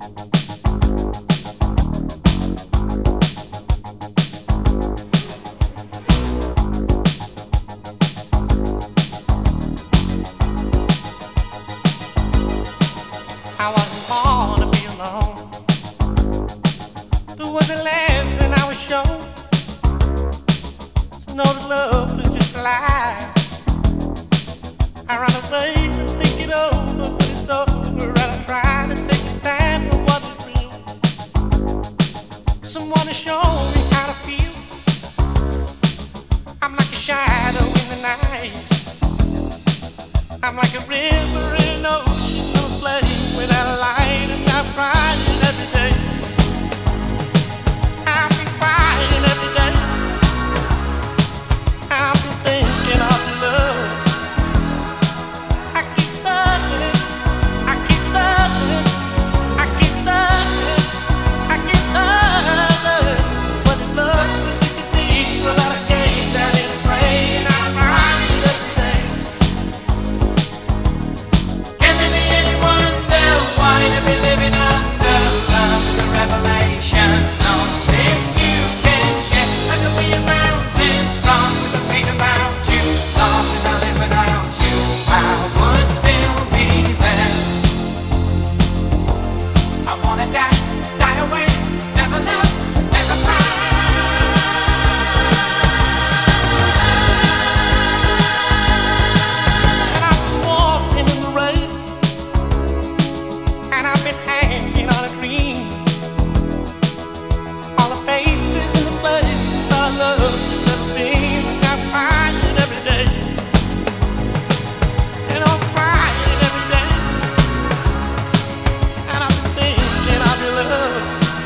I wasn't born to be alone. Through was the lesson I was shown. To know that love is just a lie. I run away and think it over, but it's over. And I try to take a stand for what is real. Someone to show me how to feel. I'm like a shadow in the night. I'm like a river in an ocean of flame without a light, and I'm crying every day. I've been crying every day. I've been thinking of love. I keep touching, I keep touching, I keep touching, I keep touching. But it's love that's in the deep, a lot of games that in the brain. I'm crying every day. Can there be anyone there? Why to be living under love is a revelation? No, if you can share, I could be a mountain strong with the pain about you. Lost and I live without you, I would still be there. I wanna die, die away, never love, never cry. And I've been walking in the rain, and I've been hanging on a dream. All the faces and the places I love has never been. And I'm crying every day. And I'm crying every day. And I've been thinking of your love.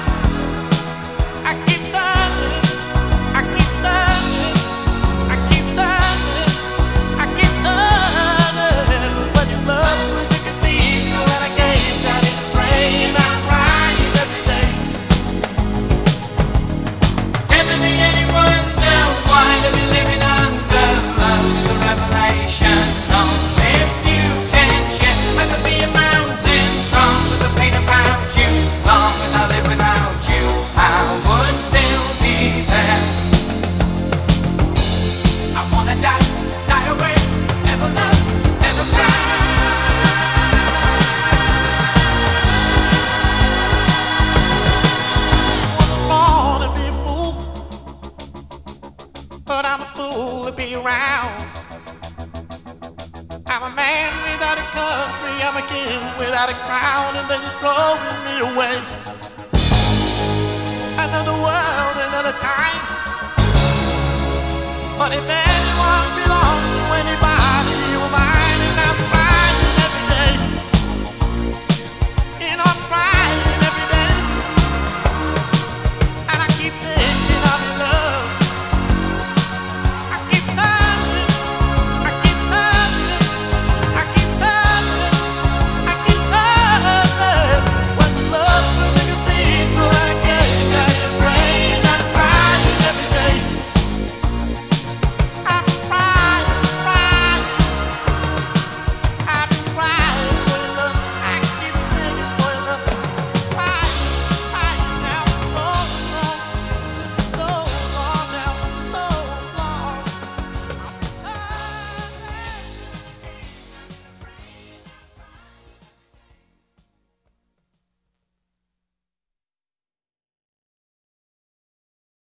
I keep turning, I keep turning, I keep turning, I keep turning. But your love was a cathedral and I gazed at it and prayed. And I'm crying every day. Can there be anyone there? Why to be living under love is a revelation? No, if you can share, I could be a mountain strong with the pain about you. Long as I live without you, I would still be there. I wanna die, die away, never love, never cry. I wasn't born to be a fool, but I'm a fool to be around. I'm a man without a country, I'm a king without a crown, and then you're throwing me away. Another world, another time. But if anyone belongs to anybody,